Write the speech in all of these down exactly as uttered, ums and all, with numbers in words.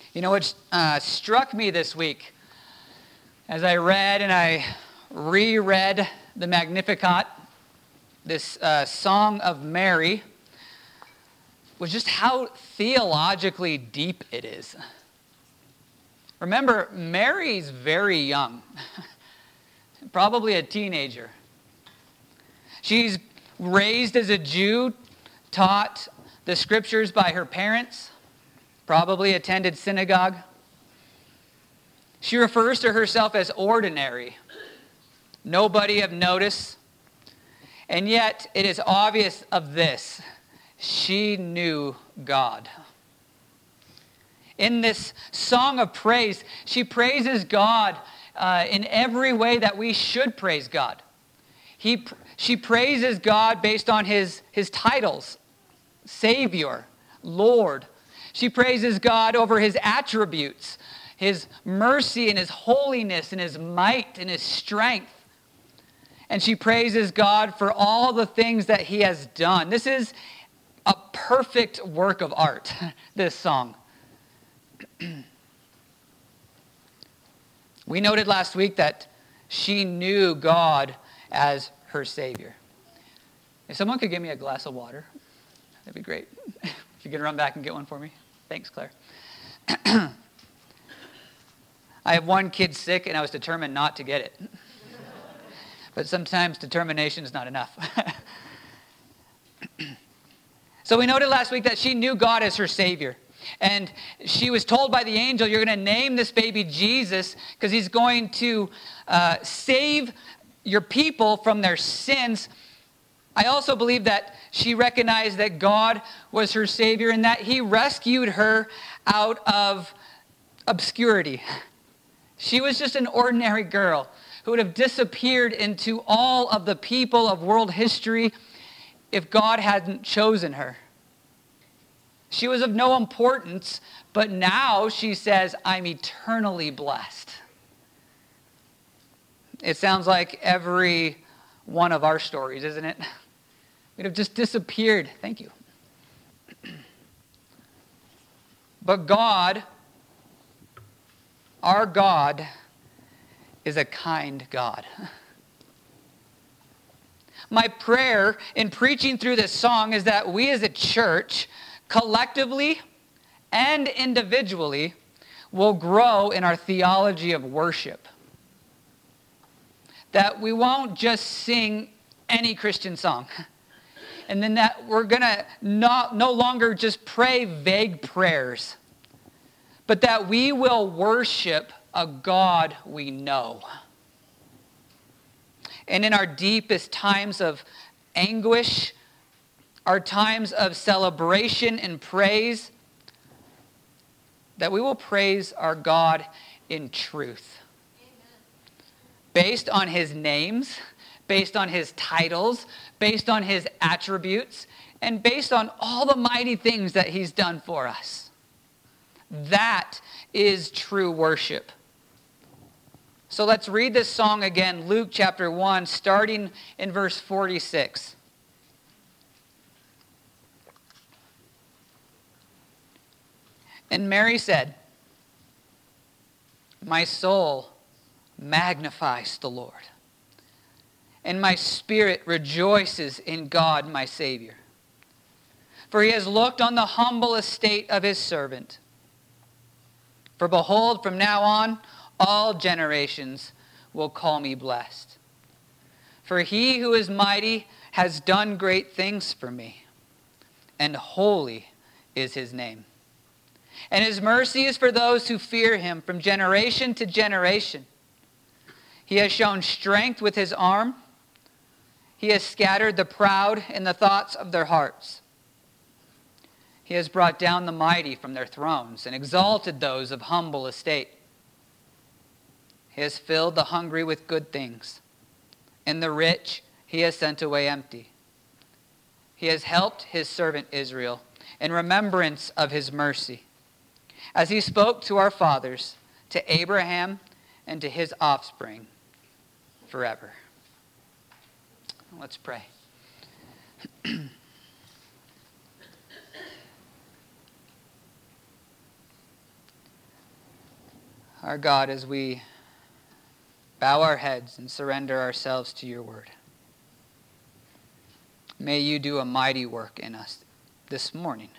You know, what uh, struck me this week as I read and I reread the Magnificat, this uh, Song of Mary, was just how theologically deep it is. Remember, Mary's very young, probably a teenager. She's raised as a Jew, taught the scriptures by her parents, probably attended synagogue. She refers to herself as ordinary, nobody of notice. And yet, it is obvious of this: she knew God. In this song of praise, she praises God uh, in every way that we should praise God. He, she praises God based on his, his titles: Savior, Lord. She praises God over his attributes, his mercy and his holiness and his might and his strength. And she praises God for all the things that he has done. This is a perfect work of art, this song. We noted last week that she knew God as her Savior. If someone could give me a glass of water, that'd be great. If you could run back and get one for me. Thanks, Claire. I have one kid sick, and I was determined not to get it. But sometimes determination is not enough. So we noted last week that she knew God as her Savior. And she was told by the angel, you're going to name this baby Jesus because he's going to uh, save your people from their sins. I also believe that she recognized that God was her Savior and that he rescued her out of obscurity. She was just an ordinary girl who would have disappeared into all of the people of world history if God hadn't chosen her. She was of no importance, but now she says, I'm eternally blessed. It sounds like every one of our stories, isn't it? We'd have just disappeared. Thank you. But God, our God, is a kind God. My prayer in preaching through this song is that we as a church, collectively and individually, will grow in our theology of worship. That we won't just sing any Christian song. And then that we're going to not no longer just pray vague prayers, but that we will worship a God we know. And in our deepest times of anguish, our times of celebration and praise, that we will praise our God in truth. Amen. Based on his names, based on his titles, based on his attributes, and based on all the mighty things that he's done for us. That is true worship. So let's read this song again, Luke chapter one, starting in verse forty-six. And Mary said, my soul magnifies the Lord, and my spirit rejoices in God my Savior. For he has looked on the humble estate of his servant. For behold, from now on, all generations will call me blessed. For he who is mighty has done great things for me, and holy is his name. And his mercy is for those who fear him from generation to generation. He has shown strength with his arm. He has scattered the proud in the thoughts of their hearts. He has brought down the mighty from their thrones and exalted those of humble estate. He has filled the hungry with good things, and the rich he has sent away empty. He has helped his servant Israel in remembrance of his mercy, as he spoke to our fathers, to Abraham and to his offspring forever. Let's pray. Our God, as we bow our heads and surrender ourselves to your word, may you do a mighty work in us this morning.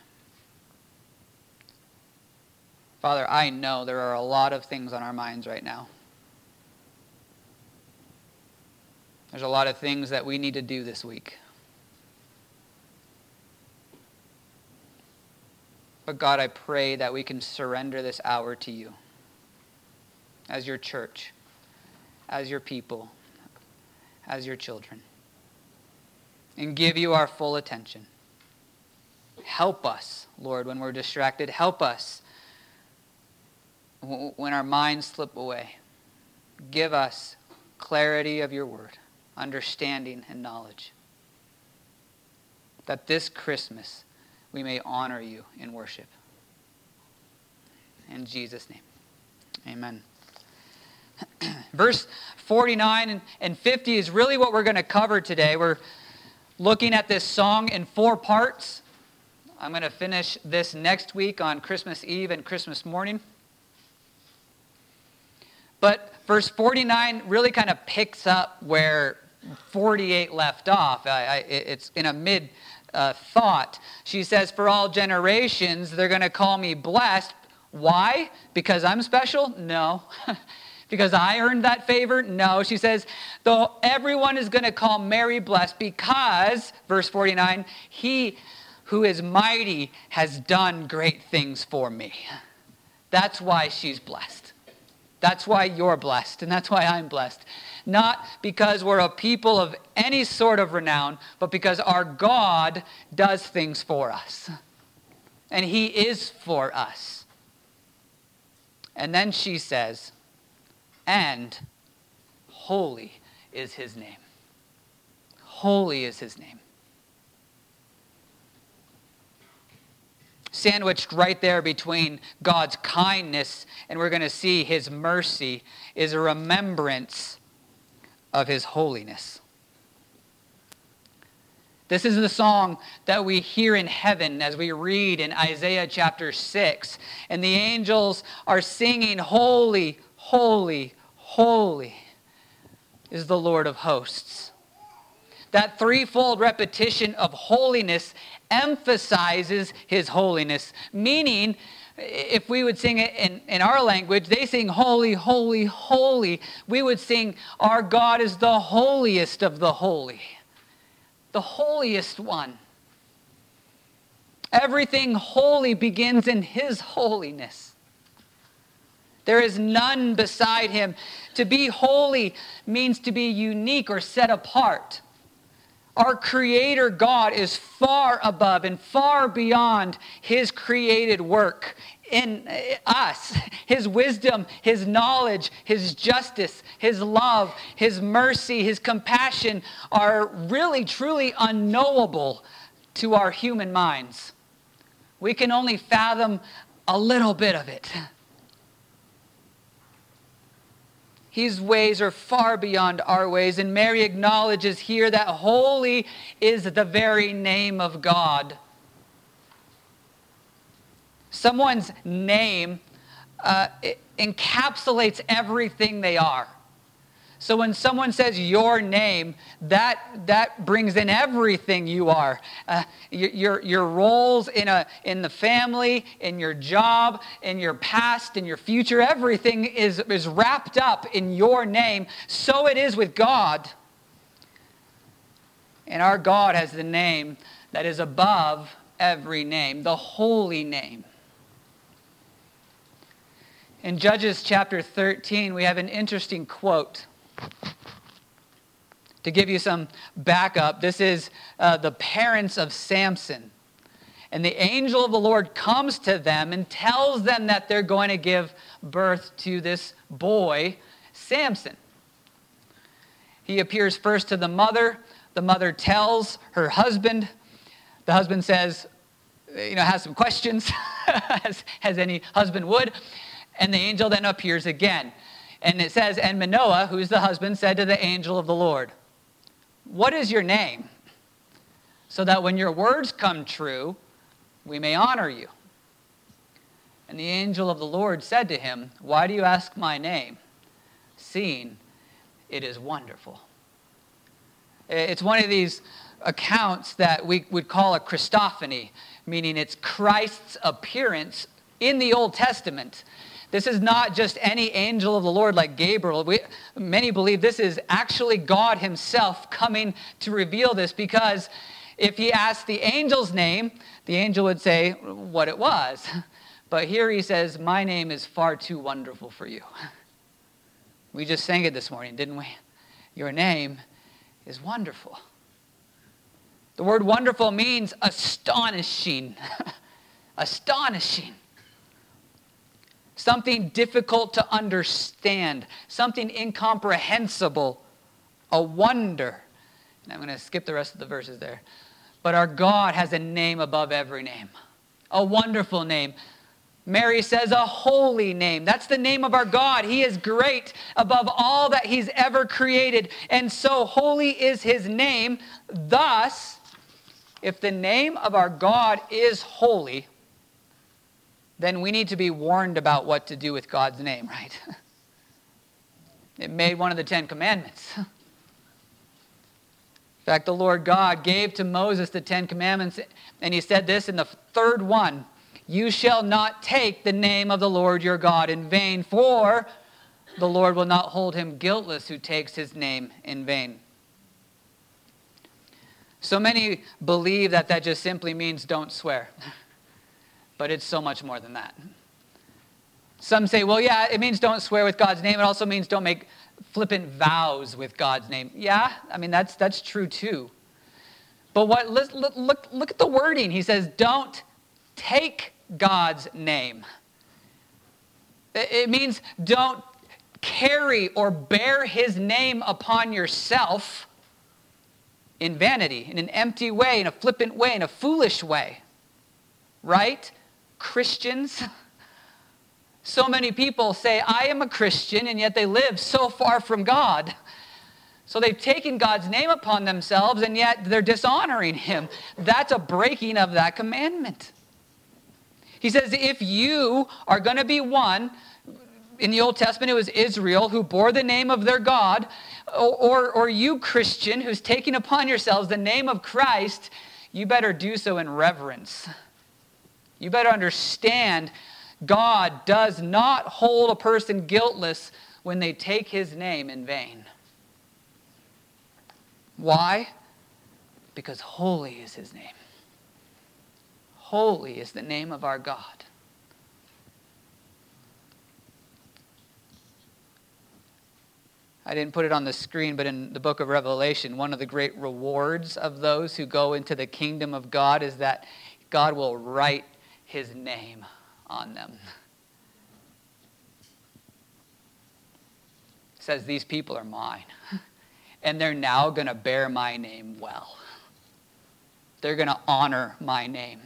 Father, I know there are a lot of things on our minds right now. There's a lot of things that we need to do this week. But God, I pray that we can surrender this hour to you as your church, as your people, as your children, and give you our full attention. Help us, Lord, when we're distracted. Help us when our minds slip away. Give us clarity of your word, understanding and knowledge, that this Christmas we may honor you in worship. In Jesus' name, amen. Verse forty-nine and fifty is really what we're going to cover today. We're looking at this song in four parts. I'm going to finish this next week on Christmas Eve and Christmas morning. But verse forty-nine really kind of picks up where forty-eight left off. I, I, it's in a mid uh, thought. She says, for all generations, they're going to call me blessed. Why? Because I'm special? No. Because I earned that favor? No. She says, though everyone is going to call Mary blessed because, verse forty-nine, he who is mighty has done great things for me. That's why she's blessed. That's why you're blessed, and that's why I'm blessed. Not because we're a people of any sort of renown, but because our God does things for us. And he is for us. And then she says, and holy is his name. Holy is his name. Sandwiched right there between God's kindness and we're going to see his mercy is a remembrance of his holiness. This is the song that we hear in heaven as we read in Isaiah chapter six. And the angels are singing, holy, holy, holy is the Lord of hosts. That threefold repetition of holiness emphasizes his holiness. Meaning, if we would sing it in, in our language, they sing holy, holy, holy. We would sing, our God is the holiest of the holy. The holiest one. Everything holy begins in his holiness. There is none beside him. To be holy means to be unique or set apart. Our Creator God is far above and far beyond his created work in us. His wisdom, his knowledge, his justice, his love, his mercy, his compassion are really, truly unknowable to our human minds. We can only fathom a little bit of it. His ways are far beyond our ways. And Mary acknowledges here that holy is the very name of God. Someone's name uh, encapsulates everything they are. So when someone says your name, that that brings in everything you are. Uh, your your roles in a in the family, in your job, in your past, in your future, everything is, is wrapped up in your name. So it is with God. And our God has the name that is above every name, the holy name. In Judges chapter thirteen, we have an interesting quote. To give you some backup, this is uh, the parents of Samson. And the angel of the Lord comes to them and tells them that they're going to give birth to this boy, Samson. He appears first to the mother. The mother tells her husband. The husband says, you know, has some questions, as, as any husband would. And the angel then appears again. And it says, and Manoah, who's the husband, said to the angel of the Lord, what is your name? So that when your words come true, we may honor you. And the angel of the Lord said to him, why do you ask my name? Seeing it is wonderful. It's one of these accounts that we would call a Christophany, meaning it's Christ's appearance in the Old Testament. This is not just any angel of the Lord like Gabriel. We, many believe this is actually God himself coming to reveal this, because if he asked the angel's name, the angel would say what it was. But here he says, my name is far too wonderful for you. We just sang it this morning, didn't we? Your name is wonderful. The word wonderful means astonishing. Astonishing. Something difficult to understand. Something incomprehensible. A wonder. And I'm going to skip the rest of the verses there. But our God has a name above every name. A wonderful name. Mary says a holy name. That's the name of our God. He is great above all that he's ever created. And so holy is his name. Thus, if the name of our God is holy, then we need to be warned about what to do with God's name, right? It made one of the Ten Commandments. In fact, the Lord God gave to Moses the Ten Commandments, and he said this in the third one, you shall not take the name of the Lord your God in vain, for the Lord will not hold him guiltless who takes his name in vain. So many believe that that just simply means don't swear. But it's so much more than that. Some say, well, yeah, it means don't swear with God's name. It also means don't make flippant vows with God's name. Yeah, I mean, that's that's true too. But what? Look, look, look at the wording. He says, don't take God's name. It means don't carry or bear his name upon yourself in vanity, in an empty way, in a flippant way, in a foolish way. Right? Christians. So many people say, I am a Christian, and yet they live so far from God. So they've taken God's name upon themselves, and yet they're dishonoring him. That's a breaking of that commandment. He says, if you are going to be one, in the Old Testament it was Israel who bore the name of their God, or, or you Christian who's taking upon yourselves the name of Christ, you better do so in reverence. You better understand God does not hold a person guiltless when they take his name in vain. Why? Because holy is his name. Holy is the name of our God. I didn't put it on the screen, but in the book of Revelation, one of the great rewards of those who go into the kingdom of God is that God will write his name on them. It says, these people are mine, and they're now going to bear my name well. They're going to honor my name.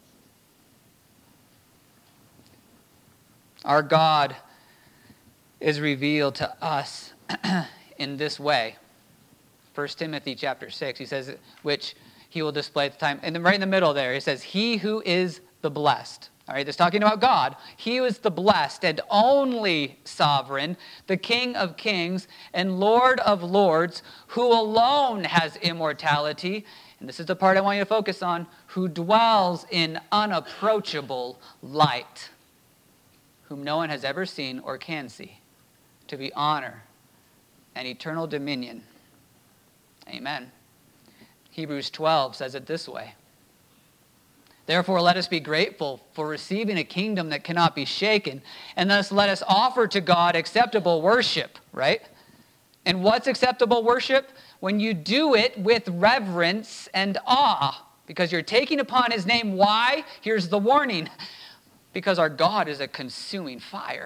Our God is revealed to us in this way. First Timothy chapter six, he says, which he will display at the time. And then right in the middle there, he says, he who is the blessed. All right, that's talking about God. He who is the blessed and only sovereign, the King of kings and Lord of lords, who alone has immortality. And this is the part I want you to focus on, who dwells in unapproachable light, whom no one has ever seen or can see, to be honor and eternal dominion. Amen. Hebrews twelve says it this way. Therefore, let us be grateful for receiving a kingdom that cannot be shaken, and thus let us offer to God acceptable worship, right? And what's acceptable worship? When you do it with reverence and awe, because you're taking upon his name. Why? Here's the warning. Because our God is a consuming fire.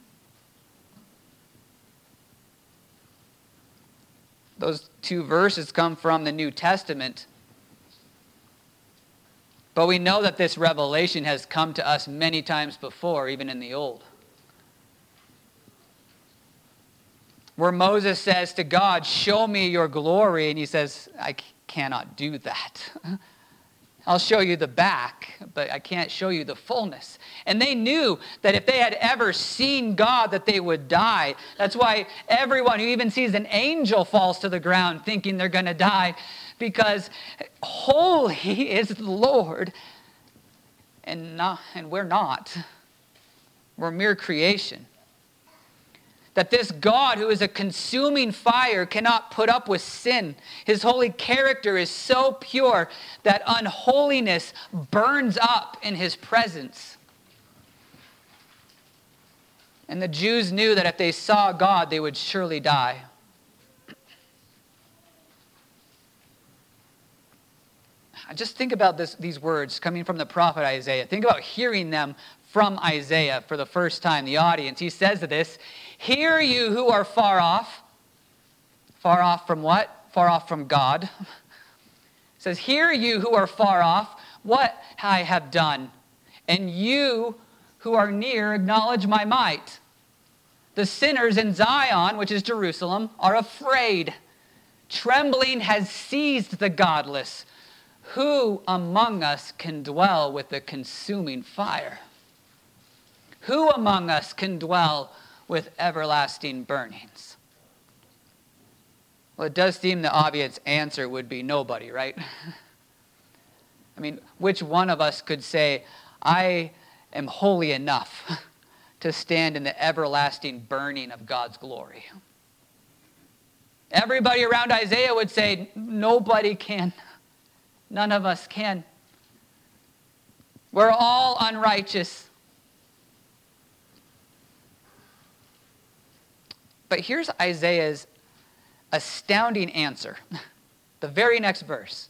Those two verses come from the New Testament. But we know that this revelation has come to us many times before, even in the Old. Where Moses says to God, show me your glory, and he says, I cannot do that. I'll show you the back, but I can't show you the fullness. And they knew that if they had ever seen God, that they would die. That's why everyone who even sees an angel falls to the ground thinking they're going to die, because holy is the Lord, and not, and we're not. We're mere creation. That this God, who is a consuming fire, cannot put up with sin. His holy character is so pure that unholiness burns up in his presence. And the Jews knew that if they saw God, they would surely die. Just think about this, these words coming from the prophet Isaiah. Think about hearing them from Isaiah for the first time, the audience. He says to this, "Hear you who are far off." Far off from what? Far off from God. It says, "Hear you who are far off, what I have done. And you who are near, acknowledge my might. The sinners in Zion," which is Jerusalem, "are afraid. Trembling has seized the godless. Who among us can dwell with the consuming fire? Who among us can dwell with everlasting burnings?" Well, it does seem the obvious answer would be nobody, right? I mean, which one of us could say, "I am holy enough to stand in the everlasting burning of God's glory"? Everybody around Isaiah would say, nobody can. None of us can. We're all unrighteous. But here's Isaiah's astounding answer. The very next verse.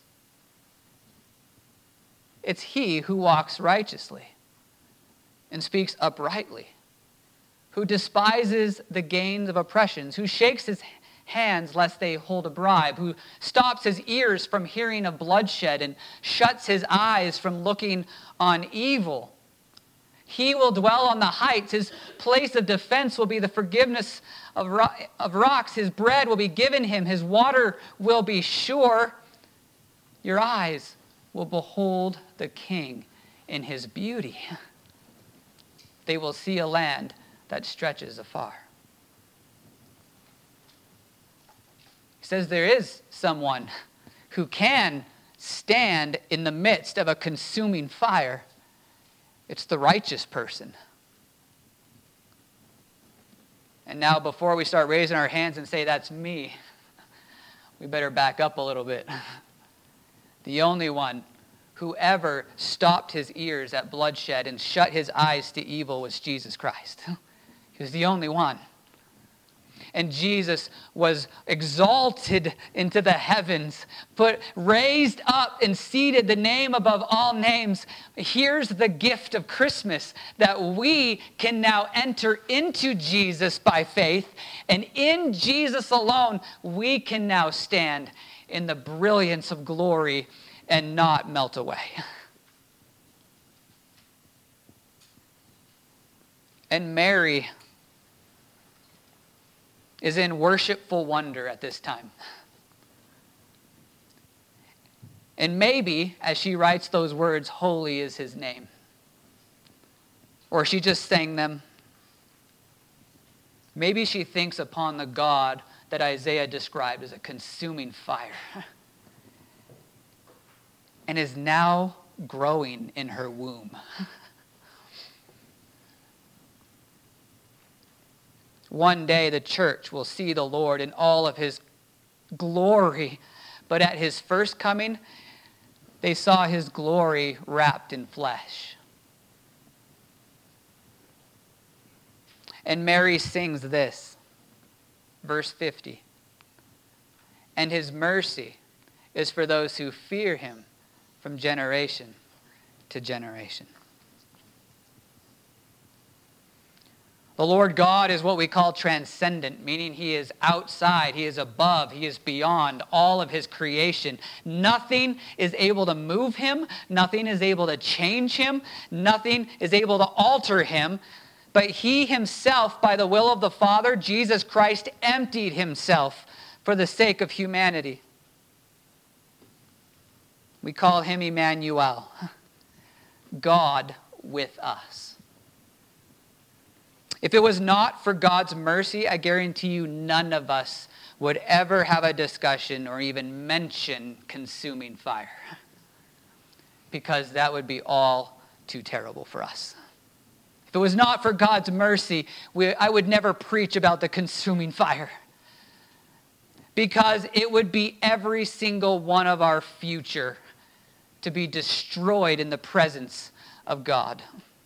It's he who walks righteously and speaks uprightly, who despises the gains of oppressions, who shakes his hands lest they hold a bribe, who stops his ears from hearing of bloodshed and shuts his eyes from looking on evil. He will dwell on the heights. His place of defense will be the forgiveness of, ro- of rocks. His bread will be given him. His water will be sure. Your eyes will behold the King in his beauty. They will see a land that stretches afar. He says there is someone who can stand in the midst of a consuming fire. It's the righteous person. And now, before we start raising our hands and say, "That's me," we better back up a little bit. The only one who ever stopped his ears at bloodshed and shut his eyes to evil was Jesus Christ. He was the only one. And Jesus was exalted into the heavens, put, raised up and seated, the name above all names. Here's the gift of Christmas, that we can now enter into Jesus by faith, and in Jesus alone, we can now stand in the brilliance of glory and not melt away. And Mary is in worshipful wonder at this time. And maybe, as she writes those words, "Holy is his name," or she just sang them, maybe she thinks upon the God that Isaiah described as a consuming fire and is now growing in her womb. One day the church will see the Lord in all of his glory. But at his first coming, they saw his glory wrapped in flesh. And Mary sings this, verse fifty. "And his mercy is for those who fear him from generation to generation." The Lord God is what we call transcendent, meaning he is outside, he is above, he is beyond all of his creation. Nothing is able to move him, nothing is able to change him, nothing is able to alter him. But he himself, by the will of the Father, Jesus Christ, emptied himself for the sake of humanity. We call him Emmanuel, God with us. If it was not for God's mercy, I guarantee you none of us would ever have a discussion or even mention consuming fire, because that would be all too terrible for us. If it was not for God's mercy, we, I would never preach about the consuming fire, because it would be every single one of our future to be destroyed in the presence of God.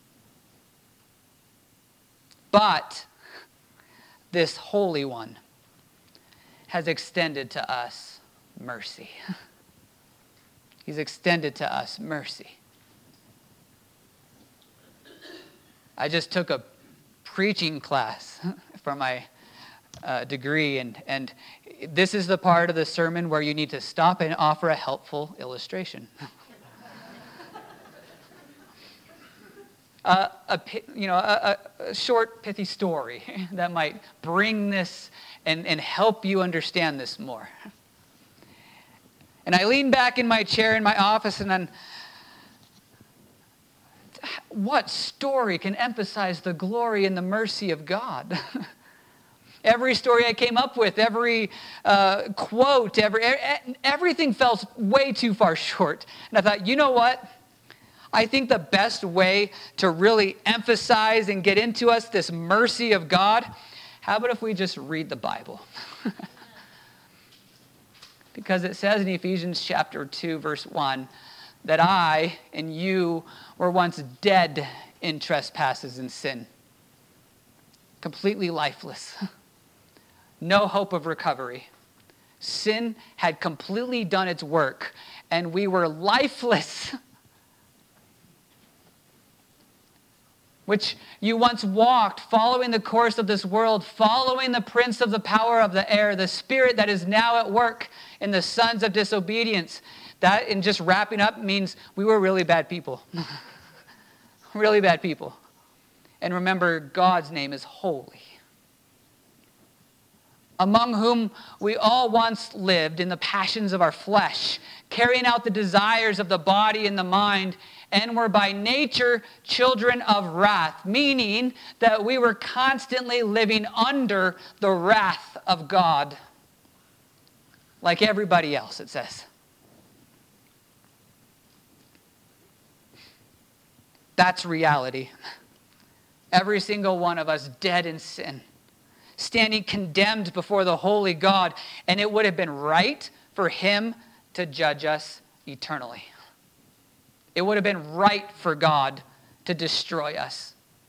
But this Holy One has extended to us mercy. He's extended to us mercy. I just took a preaching class for my uh, degree, and, and this is the part of the sermon where you need to stop and offer a helpful illustration. Uh, a you know a, a short pithy story that might bring this and, and help you understand this more. And I lean back in my chair in my office, and then what story can emphasize the glory and the mercy of God? Every story I came up with, every uh, quote, every everything felt way too far short. And I thought, you know what? I think the best way to really emphasize and get into us this mercy of God, how about if we just read the Bible? Because it says in Ephesians chapter two, verse one, that I and you were once dead in trespasses and sin, completely lifeless, no hope of recovery. Sin had completely done its work, and we were lifeless, which you once walked, following the course of this world, following the prince of the power of the air, the spirit that is now at work in the sons of disobedience. That, in just wrapping up, means we were really bad people. Really bad people. And remember, God's name is holy. Among whom we all once lived in the passions of our flesh, carrying out the desires of the body and the mind, and were by nature children of wrath, meaning that we were constantly living under the wrath of God, like everybody else, it says. That's reality. Every single one of us dead in sin, standing condemned before the holy God, and it would have been right for him to judge us eternally. It would have been right for God to destroy us.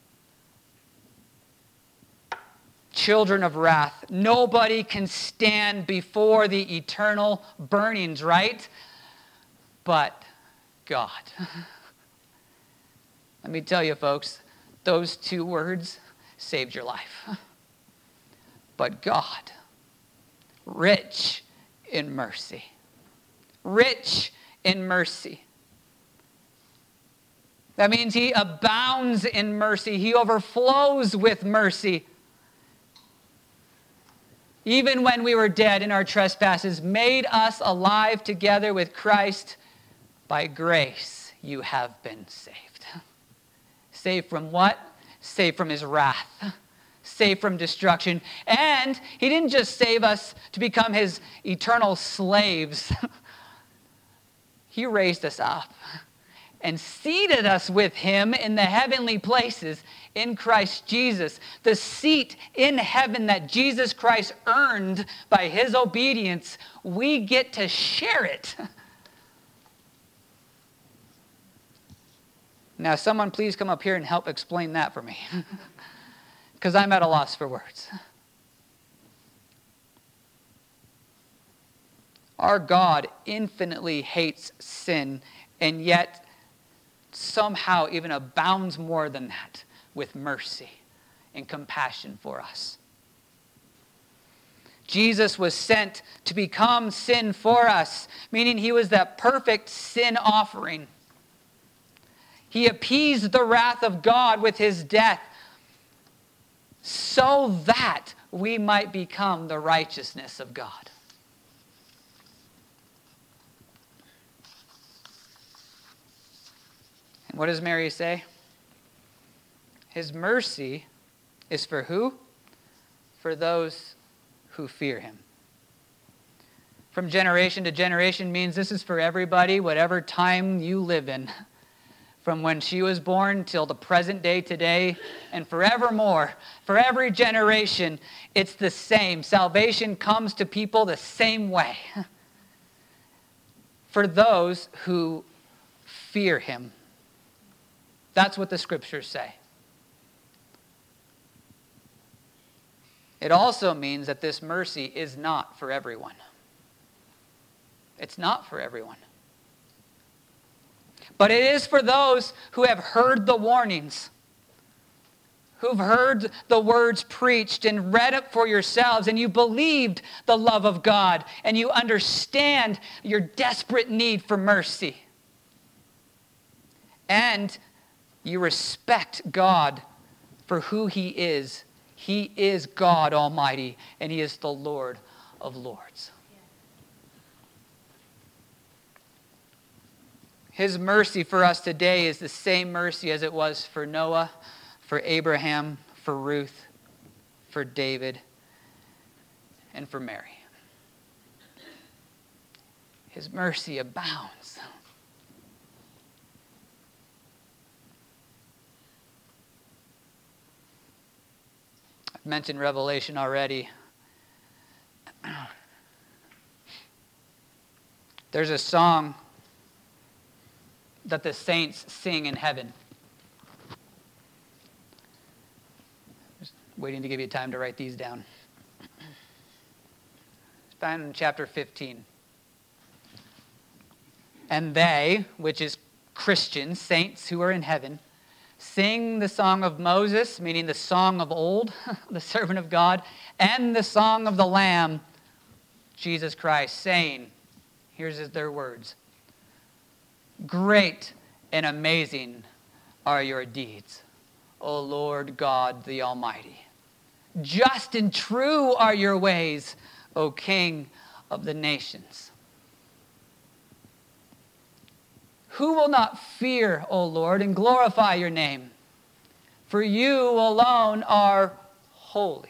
Children of wrath. Nobody can stand before the eternal burnings, right? But God. Let me tell you, folks, those two words saved your life. But God, rich in mercy. Rich in mercy. That means he abounds in mercy. He overflows with mercy. Even when we were dead in our trespasses, made us alive together with Christ. By grace you have been saved. Saved from what? Saved from his wrath. Saved from destruction. And he didn't just save us to become his eternal slaves. He raised us up and seated us with him in the heavenly places in Christ Jesus. The seat in heaven that Jesus Christ earned by his obedience, we get to share it. Now, someone please come up here and help explain that for me, because I'm at a loss for words. Our God infinitely hates sin, and yet somehow even abounds more than that with mercy and compassion for us. Jesus was sent to become sin for us, meaning he was that perfect sin offering. He appeased the wrath of God with his death so that we might become the righteousness of God. What does Mary say? His mercy is for who? For those who fear him. From generation to generation means this is for everybody, whatever time you live in. From when she was born till the present day today and forevermore. For every generation, it's the same. Salvation comes to people the same way. For those who fear him. That's what the scriptures say. It also means that this mercy is not for everyone. It's not for everyone. But it is for those who have heard the warnings, who've heard the words preached and read it for yourselves, and you believed the love of God, and you understand your desperate need for mercy. And you respect God for who he is. He is God Almighty, and he is the Lord of Lords. His mercy for us today is the same mercy as it was for Noah, for Abraham, for Ruth, for David, and for Mary. His mercy abounds. I've mentioned Revelation already. There's a song that the saints sing in heaven. Just waiting to give you time to write these down. It's found in chapter fifteen. And they, which is Christians, saints who are in heaven, sing the song of Moses, meaning the song of old, the servant of God, and the song of the Lamb, Jesus Christ, saying, here's their words, great and amazing are your deeds, O Lord God the Almighty. Just and true are your ways, O King of the nations. Who will not fear, O Lord, and glorify your name? For you alone are holy.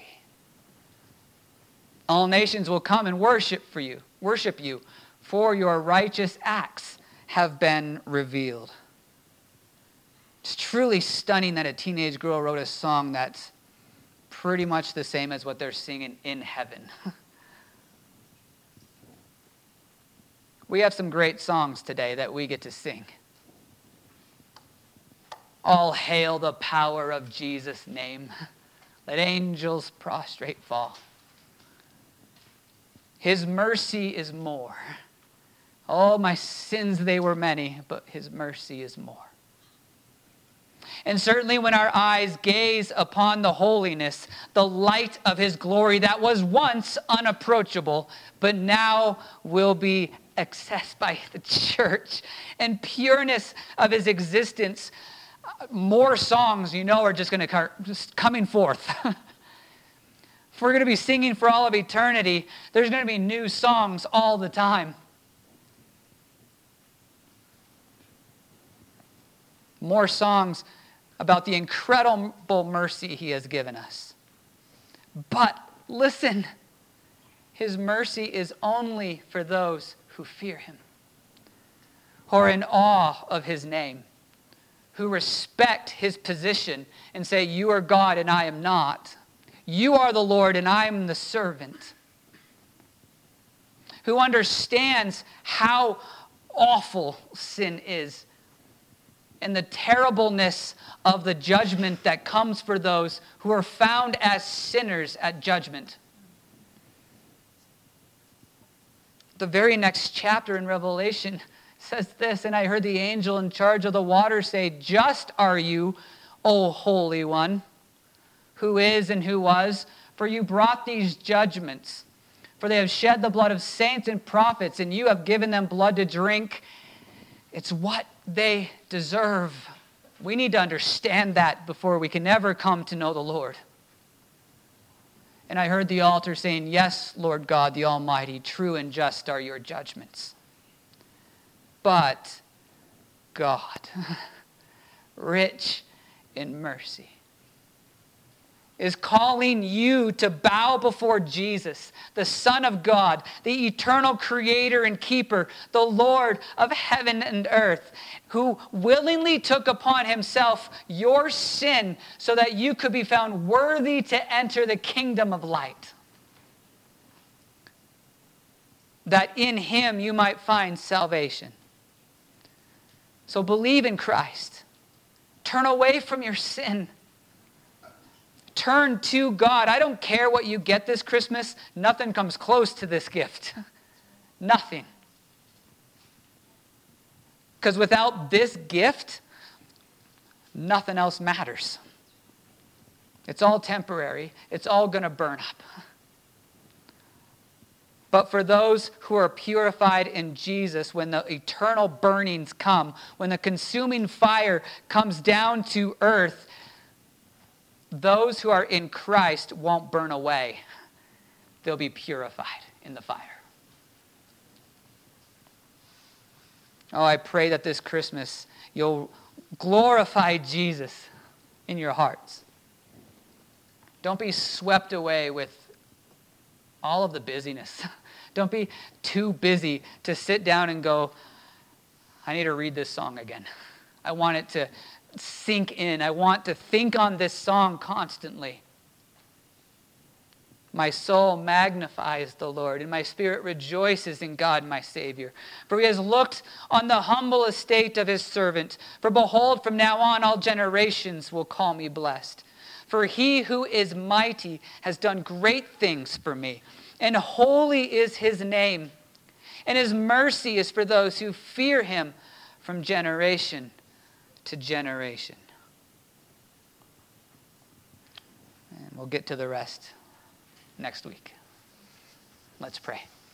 All nations will come and worship for you, worship you, for your righteous acts have been revealed. It's truly stunning that a teenage girl wrote a song that's pretty much the same as what they're singing in heaven. We have some great songs today that we get to sing. All hail the power of Jesus' name. Let angels prostrate fall. His mercy is more. Oh, my sins, they were many, but his mercy is more. And certainly when our eyes gaze upon the holiness, the light of his glory that was once unapproachable, but now will be accessed by the church, and pureness of his existence, more songs, you know, are just going to come just coming forth. If we're going to be singing for all of eternity, there's going to be new songs all the time. More songs about the incredible mercy he has given us. But listen, his mercy is only for those who fear him, who are in awe of his name, who respect his position and say, you are God and I am not. You are the Lord and I am the servant. Who understands how awful sin is and the terribleness of the judgment that comes for those who are found as sinners at judgment. The very next chapter in Revelation says this, and I heard the angel in charge of the water say, just are you, O Holy One, who is and who was, for you brought these judgments. For they have shed the blood of saints and prophets, and you have given them blood to drink. It's what they deserve. We need to understand that before we can ever come to know the Lord. And I heard the altar saying, yes, Lord God, the Almighty, true and just are your judgments. But God, rich in mercy, is calling you to bow before Jesus, the Son of God, the eternal creator and keeper, the Lord of heaven and earth, who willingly took upon himself your sin so that you could be found worthy to enter the kingdom of light. That in him you might find salvation. So believe in Christ. Turn away from your sin. Turn to God. I don't care what you get this Christmas. Nothing comes close to this gift. Nothing. Because without this gift, nothing else matters. It's all temporary. It's all going to burn up. But for those who are purified in Jesus, when the eternal burnings come, when the consuming fire comes down to earth, those who are in Christ won't burn away. They'll be purified in the fire. Oh, I pray that this Christmas you'll glorify Jesus in your hearts. Don't be swept away with all of the busyness. Don't be too busy to sit down and go, I need to read this song again. I want it to sink in. I want to think on this song constantly. My soul magnifies the Lord, and my spirit rejoices in God my Savior. For he has looked on the humble estate of his servant. For behold, from now on all generations will call me blessed. For he who is mighty has done great things for me, and holy is his name. And his mercy is for those who fear him from generation to generation. And we'll get to the rest next week. Let's pray.